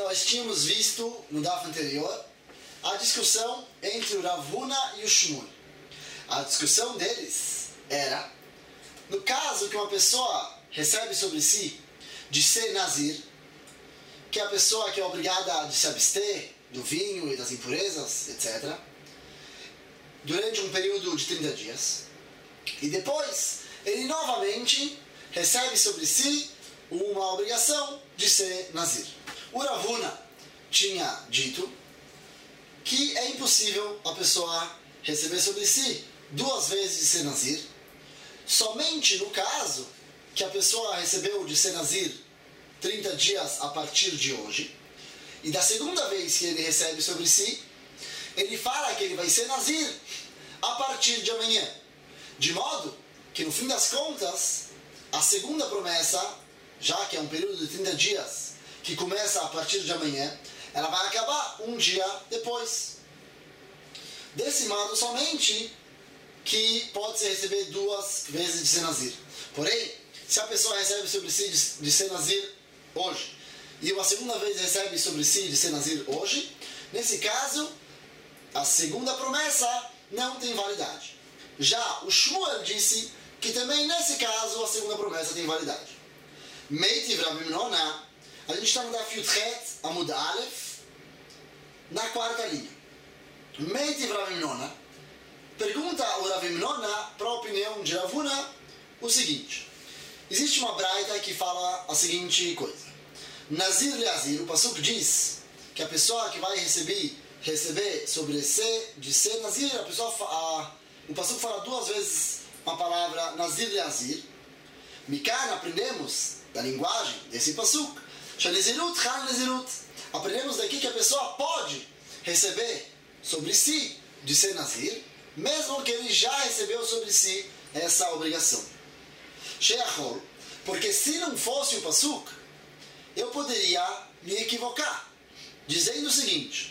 nós tínhamos visto no daf anterior a discussão entre o Rav Huna e o Shmuel. A discussão deles era, no caso que uma pessoa recebe sobre si de ser nazir, que é a pessoa que é obrigada de se abster do vinho e das impurezas, etc., durante um período de 30 dias, e depois ele novamente recebe sobre si uma obrigação de ser nazir. O Rav Huna tinha dito que é impossível a pessoa receber sobre si 2 vezes de ser nazir, somente no caso que a pessoa recebeu de ser nazir 30 dias a partir de hoje, e da segunda vez que ele recebe sobre si, ele fala que ele vai ser nazir a partir de amanhã, de modo que no fim das contas, a segunda promessa, já que é um período de 30 dias, que começa a partir de amanhã, ela vai acabar um dia depois. Desse modo somente que pode-se receber 2 vezes de ser nazir. Porém, se a pessoa recebe sobre si de ser nazir hoje, e uma segunda vez recebe sobre si de ser nazir hoje, nesse caso, a segunda promessa não tem validade. Já o Shmuel disse que também nesse caso a segunda promessa tem validade. Meitiv Rav Huna, a gente está no daf Yudchet Amud Aleph, na 4ª linha. Meitiv Rav Huna, pergunta o Rav Huna, para a opinião de Rav Huna, o seguinte: existe uma braita que fala a seguinte coisa: Nazir Leazir, o Pasuk diz que a pessoa que vai receber sobre de ser Nazir, o Pasuk fala 2 vezes uma palavra Nazir Leazir. Mikan, aprendemos da linguagem desse Pasuk, Shanezirut Chan Nezirut. Aprendemos daqui que a pessoa pode receber sobre si de ser Nazir, mesmo que ele já recebeu sobre si essa obrigação. Sheachol, porque se não fosse o Pasuk, eu poderia me equivocar, dizendo o seguinte: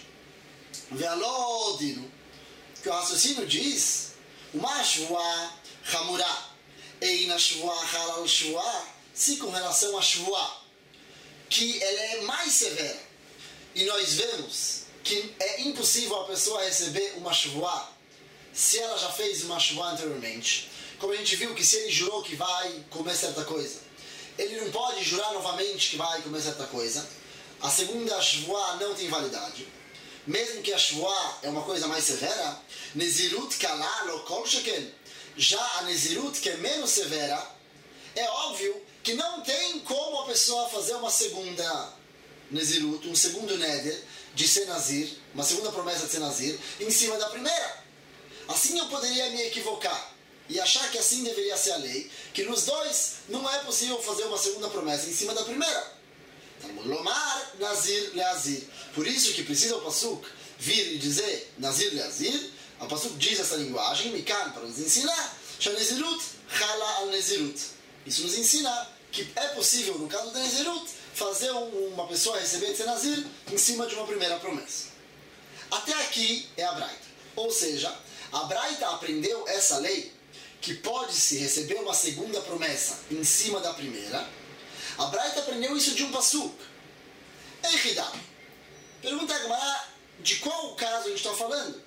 Ve'alodino, que o raciocínio diz, uma shvuah chamurá, eina shvuah halal shvuah, se com relação a shvuah, que ela é mais severa, e nós vemos que é impossível a pessoa receber uma shvuah se ela já fez uma shvuah anteriormente. Como a gente viu que se ele jurou que vai comer certa coisa, ele não pode jurar novamente que vai comer certa coisa. A segunda shvuah não tem validade. Mesmo que a shvuah é uma coisa mais severa, nezirut kalá lo kol sheken, já a nezirut, que é menos severa, é óbvio que não tem como a pessoa fazer uma segunda nezirut, um segundo neder de ser nazir, uma segunda promessa de ser nazir, em cima da primeira. Assim eu poderia me equivocar e achar que assim deveria ser a lei, que nos dois não é possível fazer uma segunda promessa em cima da primeira. Lomar Nazir Leazir. Por isso que precisa o Pasuk vir e dizer Nazir Leazir. O Pasuk diz essa linguagem, Mikan, para nos ensinar, Shanezirut Chala al Nezirut. Isso nos ensina que é possível, no caso da Nezirut, fazer uma pessoa receber de ser Nazir em cima de uma primeira promessa. Até aqui é a Braita. Ou seja, a Braita aprendeu essa lei, que pode-se receber uma segunda promessa em cima da primeira. A Braita aprendeu isso de um Pasuk. Eichidá. Pergunta a Gemara, de qual caso a gente está falando?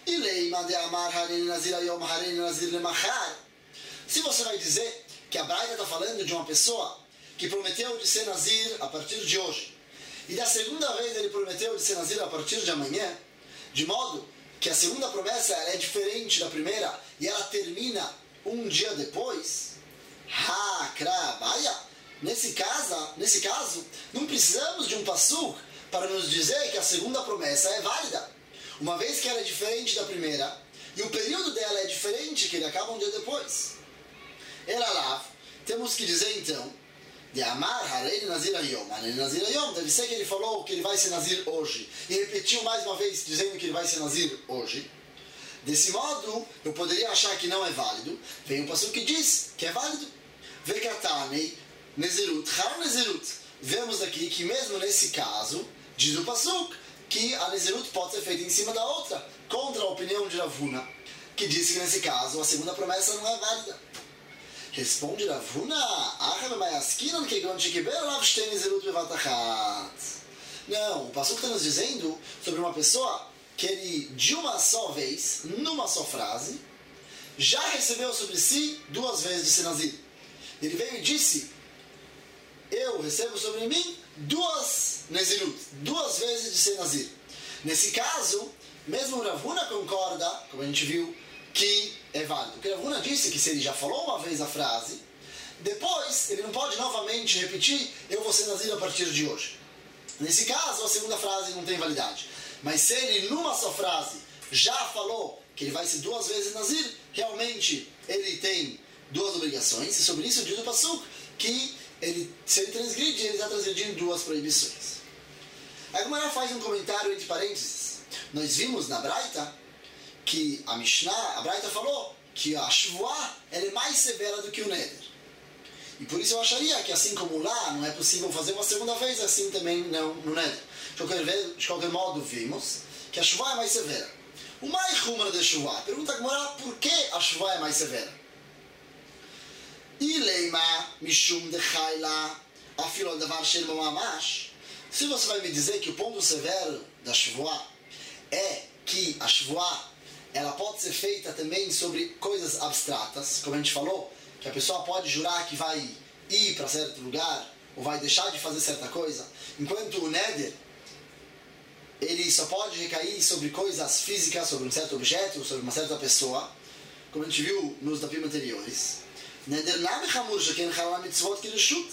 Se você vai dizer que a Braita está falando de uma pessoa que prometeu de ser Nazir a partir de hoje, e da segunda vez ele prometeu de ser Nazir a partir de amanhã, de modo que a segunda promessa é diferente da primeira e ela termina um dia depois, nesse caso, não precisamos de um Pasuk para nos dizer que a segunda promessa é válida, uma vez que ela é diferente da primeira e o período dela é diferente, que ele acaba um dia depois. Elalav, temos que dizer então, de Amar Harei Nazir Ayom. Nazir Ayom deve ser que ele falou que ele vai ser Nazir hoje e repetiu mais uma vez dizendo que ele vai ser Nazir hoje. Desse modo, eu poderia achar que não é válido. Vem um passuco que diz que é válido. Vekatanei Nezirut Har Nezirut. Vemos aqui que mesmo nesse caso, diz o passuco, que a Nezirut pode ser feita em cima da outra, contra a opinião de Rav Huna, que disse que nesse caso a segunda promessa não é válida. Responde Rav Huna, Não, o passuco está nos dizendo sobre uma pessoa que ele, de uma só vez, numa só frase, já recebeu sobre si 2 vezes de ser nazir. Ele veio e disse, eu recebo sobre mim 2 nezirut, 2 vezes de ser nazir. Nesse caso, mesmo o Rav Huna concorda, como a gente viu, que é válido. Porque o Rav Huna disse que se ele já falou uma vez a frase, depois ele não pode novamente repetir, eu vou ser nazir a partir de hoje. Nesse caso, a segunda frase não tem validade. Mas se ele, numa só frase, já falou que ele vai ser 2 vezes nazir, realmente ele tem 2 obrigações. E sobre isso diz o Passuco que se ele transgride, ele está transgredindo 2 proibições. A Gemara faz um comentário entre parênteses. Nós vimos na Braita que a Mishnah, a Braita falou que a Shvuah ela é mais severa do que o Neder. E por isso eu acharia que assim como lá não é possível fazer uma segunda vez, assim também não no Neder. De qualquer modo, vimos que a Shvuah é mais severa. O mais rumra da Shvuah, pergunta a Gemara por que a Shvuah é mais severa. E leima mishum de chayla afilo davar shel mamash. Se você vai me dizer que o ponto severo da Shvuah é que a Shvuah ela pode ser feita também sobre coisas abstratas, como a gente falou, que a pessoa pode jurar que vai ir para certo lugar ou vai deixar de fazer certa coisa, enquanto o Neder ele só pode recair sobre coisas físicas, sobre um certo objeto, sobre uma certa pessoa, como a gente viu nos dapim anteriores. Neder nami chamur sheken halal mitzvot kireshut.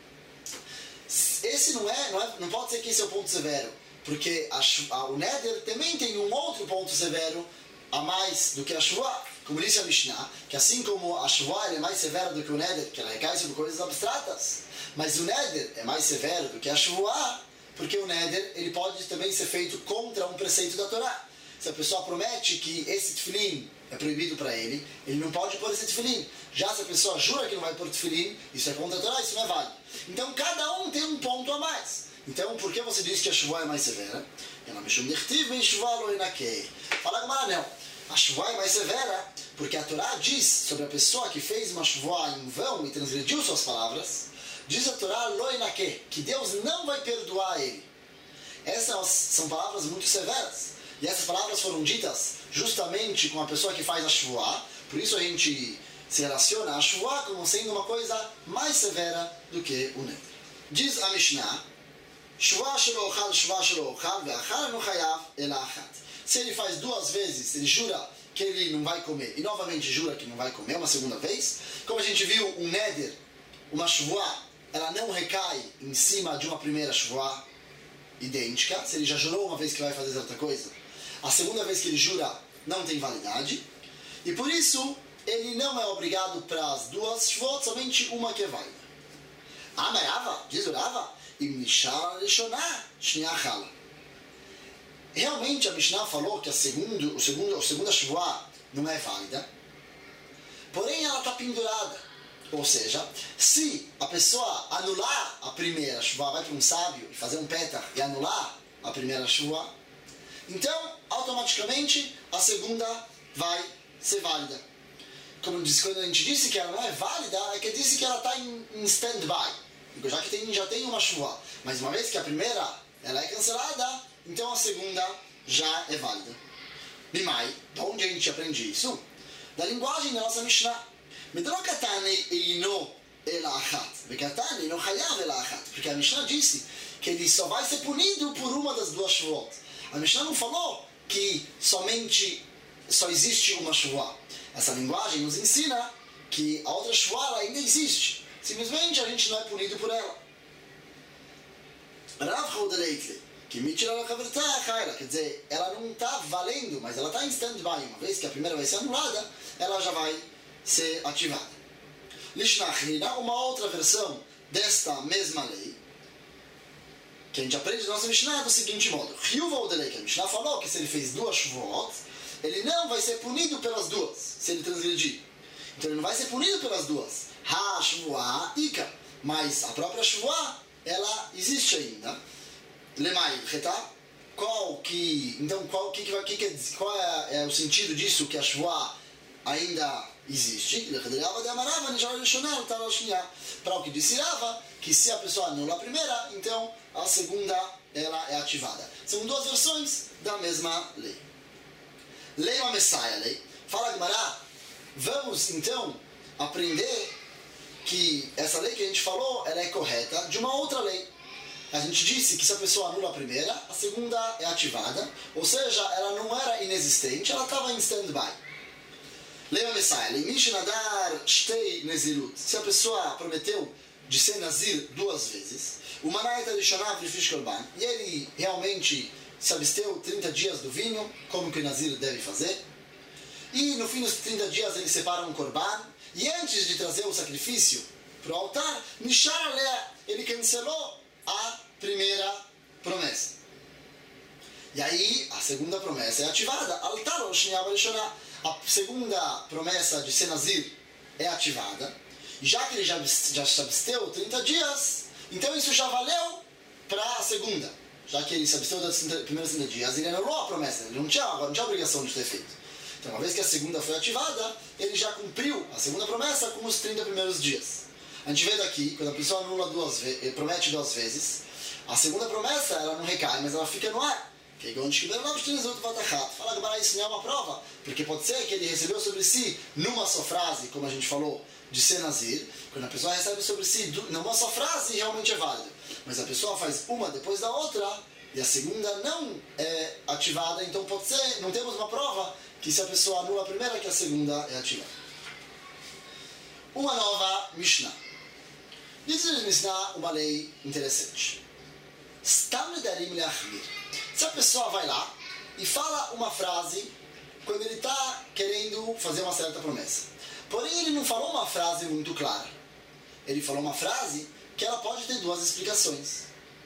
Esse não pode ser que esse é o ponto severo, porque o Neder também tem um outro ponto severo a mais do que a Shvuah. Como disse a Mishnah, que assim como a Shvuah é mais severa do que o Neder, que ela recai sobre coisas abstratas, mas o Neder é mais severo do que a Shvuah, porque o Neder ele pode também ser feito contra um preceito da Torá. Se a pessoa promete que esse tefilim é proibido para ele não pode pôr esse tefilim. Já se a pessoa jura que não vai pôr tefilim, isso é contra a Torá, isso não é válido. Então cada um tem um ponto a mais. Então por que você diz que a Shvuah é mais severa? Fala Gemara, não. A Shvuah é mais severa porque a Torá diz sobre a pessoa que fez uma Shvuah em vão e transgrediu suas palavras. Diz a Torá, loinake, que Deus não vai perdoar ele. Essas são palavras muito severas. E essas palavras foram ditas justamente com a pessoa que faz a Shvuah. Por isso a gente se relaciona a Shvuah como sendo uma coisa mais severa do que o Neder. Diz a Mishnah, Shvuah shelo ochal, Shvuah shelo ochal, ve'achar no chayav ela achat. Se ele faz 2 vezes, ele jura que ele não vai comer, e novamente jura que não vai comer uma segunda vez, como a gente viu, um Neder, uma Shvuah, ela não recai em cima de uma primeira Shvuah idêntica. Se ele já jurou uma vez que vai fazer outra coisa, a segunda vez que ele jura não tem validade, e por isso ele não é obrigado para as 2 Shvuot, somente uma que é válida. Amarava, diz o Rava, e Mishara Rishoná Shniachala. Realmente a Mishnah falou que a segunda Shvuah não é válida, porém ela está pendurada. Ou seja, se a pessoa anular a primeira Shvuah, vai para um sábio e fazer um petar e anular a primeira Shvuah, então automaticamente a segunda vai ser válida. Como disse, quando a gente disse que ela não é válida, é que disse que ela está em stand-by, já que já tem uma Shvuah. Mas uma vez que a primeira ela é cancelada, então a segunda já é válida. Mimai, de onde a gente aprende isso? Da linguagem da nossa Mishnah. Porque a Mishnah disse que ele só vai ser punido por uma das 2 Shvuot. A Mishnah não falou que só existe uma Shvuah. Essa linguagem nos ensina que a outra Shvuah ainda existe. Simplesmente a gente não é punido por ela. Rav Chodeleitle, que quer dizer, ela não está valendo, mas ela está em stand-by. Uma vez que a primeira vai ser anulada, ela já vai ser ativada. Lishnachrina, uma outra versão desta mesma lei, que a gente aprende na nossa Mishnah é do seguinte modo. Que a Mishnah falou que se ele fez 2 Shvuot, ele não vai ser punido pelas 2, se ele transgredir. Então ele não vai ser punido pelas 2. Ha Shvuah Ika. Mas a própria Shvuah, ela existe ainda. Lemai, retá? Qual é o sentido disso que a Shvuah ainda existe? Para o que disse Rava, que se a pessoa anula a primeira, então a segunda ela é ativada. São duas versões da mesma lei. Lei uma Messiah, lei. Fala Gemara, vamos então aprender que essa lei que a gente falou, ela é correta de uma outra lei. A gente disse que se a pessoa anula a primeira, a segunda é ativada, ou seja, ela não era inexistente, ela estava em stand-by. Lei uma Messiah, lei Mishnadar Shtei Nezirut. Se a pessoa prometeu de ser Nazir duas vezes, o Manaita de Shanav de Fish Korban, e ele realmente se absteu 30 dias do vinho, como que o Nazir deve fazer, e no fim dos 30 dias ele separa um Korban, e antes de trazer o sacrifício para o altar, Nishar Alea, ele cancelou a primeira promessa. E aí a segunda promessa é ativada. Altar ou Shniyav Rishonah. A segunda promessa de ser Nazir é ativada. E já que ele já se absteu 30 dias, então isso já valeu para a segunda. Já que ele se absteu das primeiras 30 dias, ele anulou a promessa, ele não tinha obrigação de ter feito. Então, uma vez que a segunda foi ativada, ele já cumpriu a segunda promessa com os 30 primeiros dias. A gente vê daqui, quando a pessoa anula promete duas vezes, a segunda promessa ela não recai, mas ela fica no ar. Fala Gemara, isso não é uma prova, porque pode ser que ele recebeu sobre si, numa só frase, como a gente falou, de ser Nazir. Quando a pessoa recebe sobre si numa só frase, realmente é válido. Mas a pessoa faz uma depois da outra, e a segunda não é ativada, então pode ser, não temos uma prova que se a pessoa anula a primeira, que a segunda é ativada. Uma nova Mishnah. Diz a Mishnah uma lei interessante. Stam nedarim leachmir. Se a pessoa vai lá e fala uma frase quando ele está querendo fazer uma certa promessa. Porém, ele não falou uma frase muito clara. Ele falou uma frase que ela pode ter duas explicações.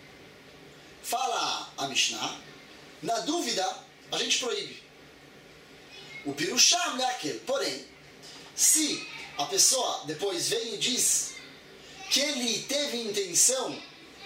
Fala a Mishnah, na dúvida, a gente proíbe. O pirusham leakel. Porém, se a pessoa depois vem e diz que ele teve intenção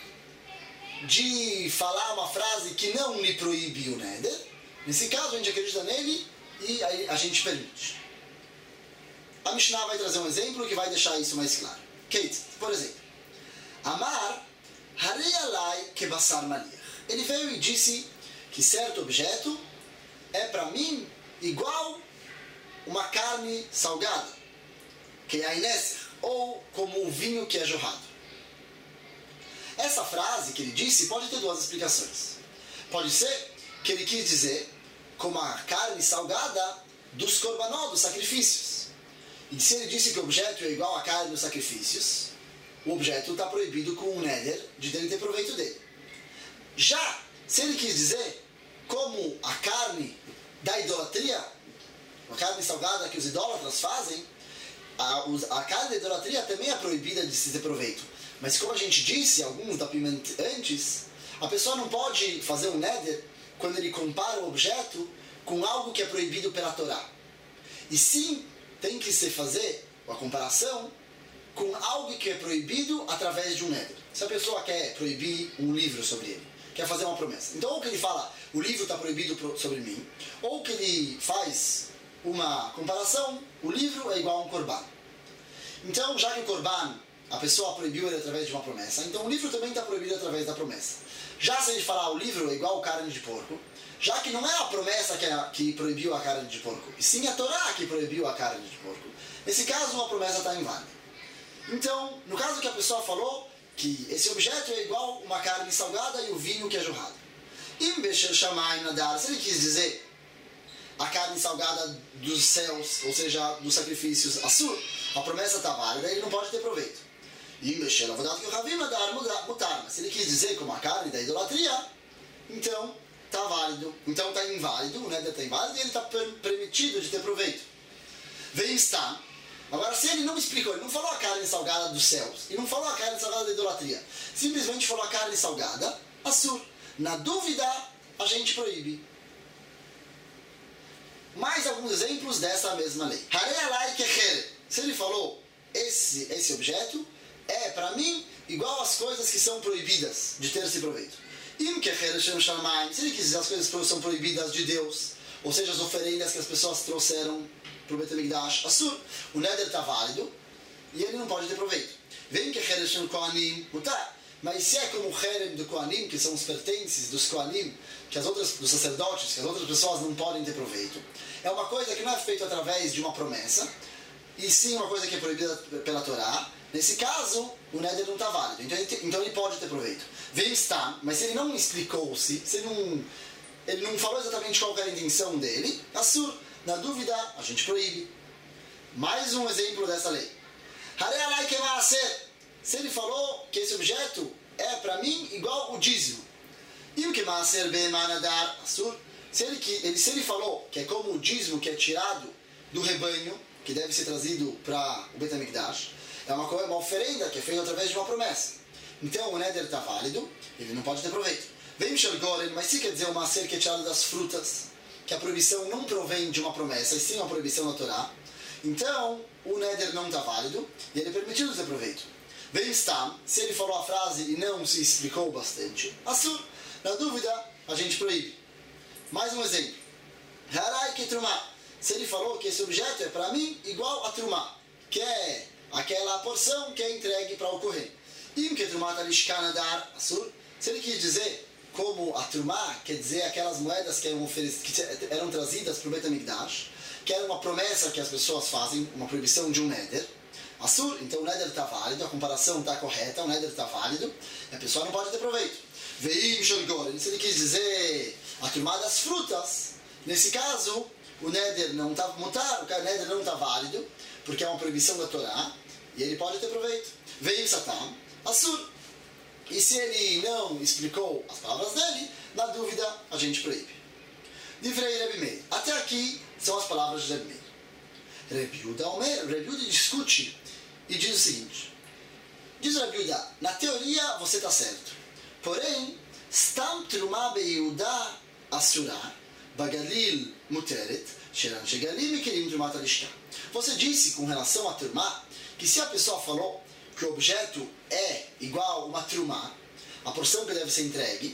de falar uma frase que não lhe proíbe o neder, nesse caso a gente acredita nele e aí a gente permite. A Mishnah vai trazer um exemplo que vai deixar isso mais claro. Kate, por exemplo, Amar harei alai kebassar maliach. Ele veio e disse que certo objeto é para mim igual uma carne salgada, que é a inéser, ou como o vinho que é jorrado. Essa frase que ele disse pode ter duas explicações. Pode ser que ele quis dizer como a carne salgada dos korbanot, dos sacrifícios. E se ele disse que o objeto é igual à carne dos sacrifícios, o objeto está proibido com o neder de ele ter proveito dele. Já se ele quis dizer como a carne da idolatria, a carne salgada que os idólatras fazem, a carne da idolatria também é proibida de se ter proveito. Mas como a gente disse, alguns da pimenta antes, a pessoa não pode fazer um neder quando ele compara o objeto com algo que é proibido pela Torá. E sim, tem que se fazer a comparação com algo que é proibido através de um neder. Se a pessoa quer proibir um livro sobre ele, quer fazer uma promessa. Então, ou que ele fala, o livro está proibido sobre mim, ou que ele faz uma comparação, o livro é igual a um korban. Então, já que o korban, a pessoa proibiu ele através de uma promessa, então o livro também está proibido através da promessa. Já se ele falar o livro é igual a carne de porco, já que não é a promessa que proibiu a carne de porco, e sim a Torá que proibiu a carne de porco, nesse caso a promessa está inválida. Então, no caso que a pessoa falou que esse objeto é igual uma carne salgada e o vinho que é jorrado. Se ele quis dizer a carne salgada dos céus, ou seja, dos sacrifícios assur, a promessa está válida e ele não pode ter proveito. Mas se ele quis dizer como a carne da idolatria, então está válido, então está inválido, o neder está inválido e ele está permitido de ter proveito. Vem está. Agora, se ele não explicou, ele não falou a carne salgada dos céus, e não falou a carne salgada da idolatria, simplesmente falou a carne salgada, assur. Na dúvida, a gente proíbe. Mais alguns exemplos dessa mesma lei. Se ele falou, esse objeto é, para mim, igual às coisas que são proibidas de ter esse proveito. Se ele quis dizer as coisas que são proibidas de Deus, ou seja, as oferendas que as pessoas trouxeram para o Beit HaMikdash, assur, o neder está válido e ele não pode ter proveito. mas se é como o Herem do Kohanim, que são os pertences dos Kohanim, dos sacerdotes, que as outras pessoas não podem ter proveito, é uma coisa que não é feita através de uma promessa, e sim uma coisa que é proibida pela Torá. Nesse caso, o Neder não está válido, então ele pode ter proveito. Vem está, mas se ele não explicou-se, se ele não falou exatamente qual era a intenção dele, Assur, na dúvida, a gente proíbe. Mais um exemplo dessa lei. Harei que maaser. Se ele falou que esse objeto é para mim igual o dízimo. E o que maaser be'manadar Assur? Se ele falou que é como o dízimo que é tirado do rebanho, que deve ser trazido para o Bet HaMikdash, é uma oferenda que é feita através de uma promessa. Então o Neder está válido, ele não pode ter proveito. Vem Shalgoren, mas se quer dizer o maaser que é tirado das frutas, que a proibição não provém de uma promessa, e sim uma proibição da Torá, então o Neder não está válido e ele é permitido ter proveito. Vem Stam, se ele falou a frase e não se explicou bastante, Assur, na dúvida, a gente proíbe. Mais um exemplo. Harai que Trumá, se ele falou que esse objeto é para mim igual a Trumá, que é aquela porção que é entregue para o Kohen. E que Trumá talishkana dar Assur, se ele quis dizer como a Trumá, quer dizer aquelas moedas que eram trazidas para o Bet HaMikdash, que era uma promessa que as pessoas fazem, uma proibição de um Neder, Assur, então o Neder está válido, a comparação está correta, o Neder está válido, e a pessoa não pode ter proveito. Veim Shalgoren, se ele quis dizer a Trumá das frutas, nesse caso, o Neder não está mutar, o Neder não está válido, porque é uma proibição da Torá, e ele pode ter proveito. Veim Satan, Assur. E se ele não explicou as palavras dele, na dúvida, a gente proíbe. Divrei Rebbe Meir. Até aqui são as palavras de Rebbe Meir. Rebbe Yehuda discute e diz o seguinte. Diz o Rebbe Yehuda, na teoria você está certo. Porém, Stam Trumá Be Yehuda Asura Bagalil Muteret Sheran Shegalim Mekelim Trumat Alishka. Você disse com relação a Trumá que se a pessoa falou que o objeto é igual uma trumá, a porção que deve ser entregue.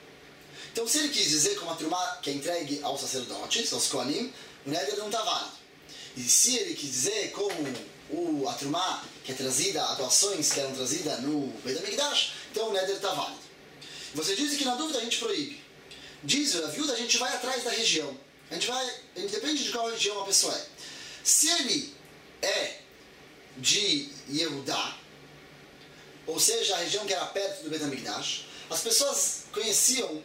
Então, se ele quis dizer como a trumá que é entregue aos sacerdotes, aos kohanim, o Neder não está válido. E se ele quis dizer como a trumá que é trazida, as doações que eram trazidas no Bet HaMikdash, então o Neder está válido. Você diz que na dúvida a gente proíbe. Diz o Rav Yehuda, a gente vai atrás da região. Depende de qual região a pessoa é. Se ele é de Yehudá, ou seja, a região que era perto do Bet HaMikdash, as pessoas conheciam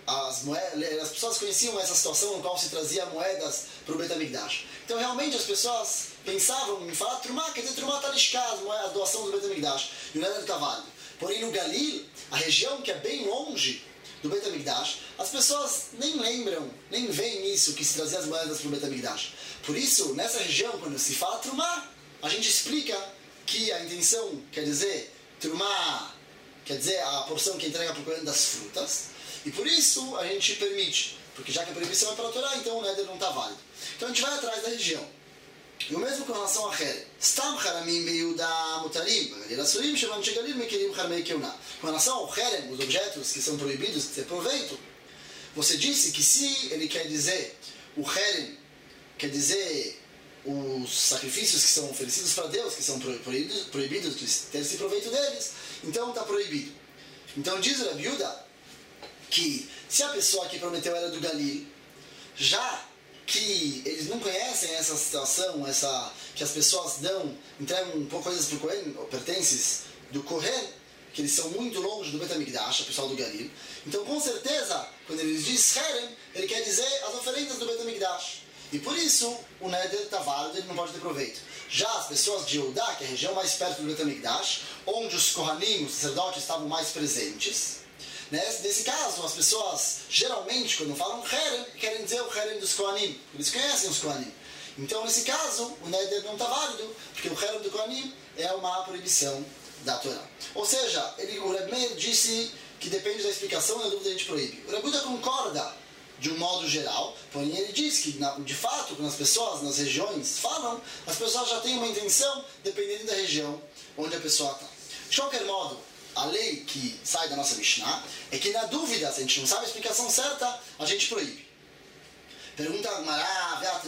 essa situação no qual se trazia moedas para o Bet HaMikdash. Então realmente as pessoas pensavam em falar Trumá, quer dizer Trumá Talishká, a doação do Bet HaMikdash, e o Neder está válido. Porém no Galil, a região que é bem longe do Bet HaMikdash, as pessoas nem lembram, nem veem isso, que se trazia as moedas para o Bet HaMikdash. Por isso, nessa região, quando se fala Trumá, a gente explica que a intenção quer dizer Trumá, quer dizer a porção que entrega para o Kohen das frutas, e por isso a gente permite, porque já que a proibição é para a Torá, então o Neder não está válido. Então a gente vai atrás da região. E o mesmo com relação a Herem. Stam Haramim Beyuda Mutarim, Asurim Shevan Shegalim Mekirim Harmei Keuna. Com relação ao Herem, os objetos que são proibidos de ter proveito, você disse que se ele quer dizer o Herem, quer dizer os sacrifícios que são oferecidos para Deus, que são proibidos de ter esse proveito deles, então está proibido. Então diz o Rav Yehuda que se a pessoa que prometeu era do Galil, já que eles não conhecem essa situação, que as pessoas entregam coisas para o Kohen, ou pertences do Kohen, que eles são muito longe do Bet HaMikdash, o pessoal do Galil, então com certeza, quando ele diz Herem, ele quer dizer as oferendas do Bet HaMikdash. E por isso, o Neder está válido, ele não pode ter proveito. Já as pessoas de Yehudá, que é a região mais perto do Bet HaMikdash, onde os Kohanim, os sacerdotes, estavam mais presentes, nesse caso, as pessoas, geralmente, quando falam Herem, querem dizer o Herem dos Kohanim. Eles conhecem os Kohanim. Então, nesse caso, o Neder não está válido, porque o Herem do Kohanim é uma proibição da Torá. Ou seja, o Rebbe Meir disse que depende da explicação, na dúvida a gente proíbe. O Rebbe Yehuda concorda de um modo geral, porém ele diz que, de fato, quando as pessoas nas regiões falam, as pessoas já têm uma intenção, dependendo da região onde a pessoa está. De qualquer modo, a lei que sai da nossa Mishnah é que, na dúvida, se a gente não sabe a explicação certa, a gente proíbe. Pergunta a Gemara,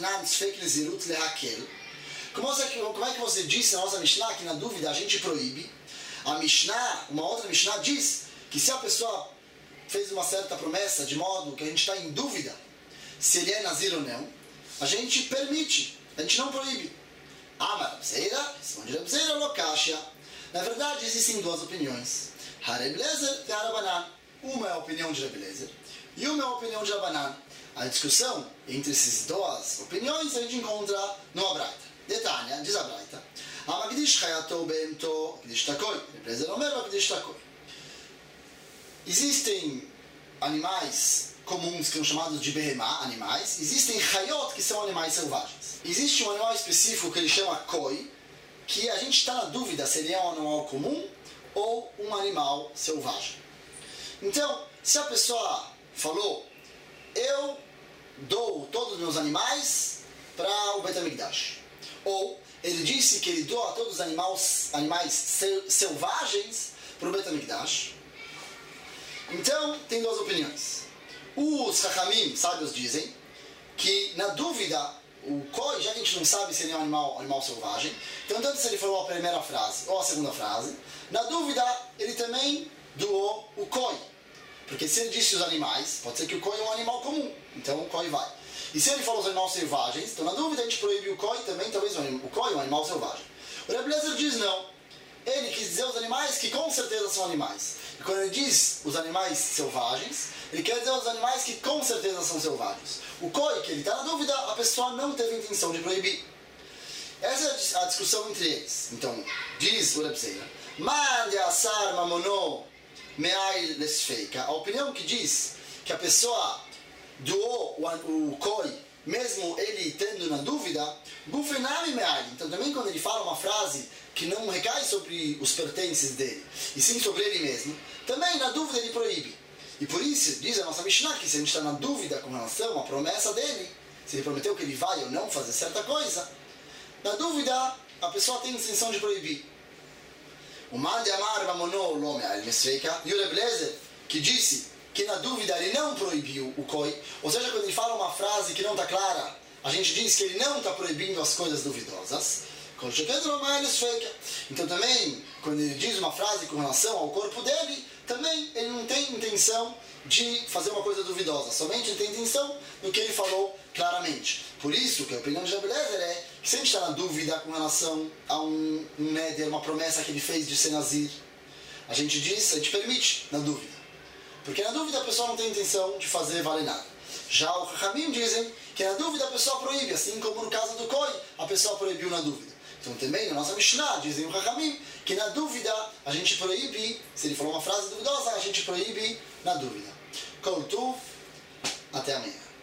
como é que você disse na nossa Mishnah que, na dúvida, a gente proíbe? A Mishnah, uma outra Mishnah diz que se a pessoa fez uma certa promessa de modo que a gente está em dúvida se ele é Nazir ou não, a gente permite, a gente não proíbe. Amar Rabzeira, responde Rabzeira, Lokashia. Na verdade, existem duas opiniões. Hareb Lezer e Harabanan. Uma é a opinião de Reb Lezer e uma é a opinião de Rabanan. A discussão entre essas duas opiniões a gente encontra no Abraita. Detanya, diz a Abraita. Amagdish chayato beemto kdish takoi. Reb Lezer omer kdish takoi. Existem animais comuns que são chamados de behemá, animais. Existem chayot, que são animais selvagens. Existe um animal específico que ele chama koi, que a gente está na dúvida se ele é um animal comum ou um animal selvagem. Então, se a pessoa falou, eu dou todos os meus animais para o Beit HaMikdash, ou ele disse que ele doa todos os animais selvagens para o Beit HaMikdash, então tem duas opiniões. Os Chachamim, sábios, dizem que na dúvida o koi, já que a gente não sabe se ele é um animal selvagem, então tanto se ele falou a primeira frase ou a segunda frase, na dúvida ele também doou o koi. Porque se ele disse os animais, pode ser que o koi é um animal comum, então o koi vai. E se ele falou os animais selvagens, então na dúvida a gente proíbe o koi também, talvez o koi é um animal selvagem. O Reb Lezer diz não. Ele quis dizer os animais que com certeza são animais. E quando ele diz os animais selvagens, ele quer dizer os animais que com certeza são selvagens. O koi, que ele está na dúvida, a pessoa não teve intenção de proibir. Essa é a discussão entre eles. Então, diz o Reb Lezer, mande assar mamono me'ail lesfeika. A opinião que diz que a pessoa doou o koi, mesmo ele tendo na dúvida, gufenami me'ail. Então também quando ele fala uma frase que não recai sobre os pertences dele, e sim sobre ele mesmo, também na dúvida ele proíbe. E por isso, diz a nossa Mishnah, que se a gente está na dúvida com relação à promessa dele, se ele prometeu que ele vai ou não fazer certa coisa, na dúvida a pessoa tem intenção de proibir. O Mande Amar Mamono Lome Al Mesreika, e o Reb Lezer, que disse que na dúvida ele não proibiu o koi, ou seja, quando ele fala uma frase que não está clara, a gente diz que ele não está proibindo as coisas duvidosas. Então também, quando ele diz uma frase com relação ao corpo dele, também ele não tem intenção de fazer uma coisa duvidosa, somente ele tem intenção no que ele falou claramente. Por isso que a opinião de Reb Lezer é que se a gente está na dúvida com relação a um neder, uma promessa que ele fez de ser nazir, a gente permite na dúvida. Porque na dúvida a pessoa não tem intenção de fazer valer nada. Já o Chachamim dizem que na dúvida a pessoa proíbe, assim como no caso do koi, a pessoa proibiu na dúvida. Então também na nossa Mishnah dizem o Chachamim que na dúvida a gente proíbe, se ele falou uma frase duvidosa, a gente proíbe na dúvida. Kol Tuv, até amanhã.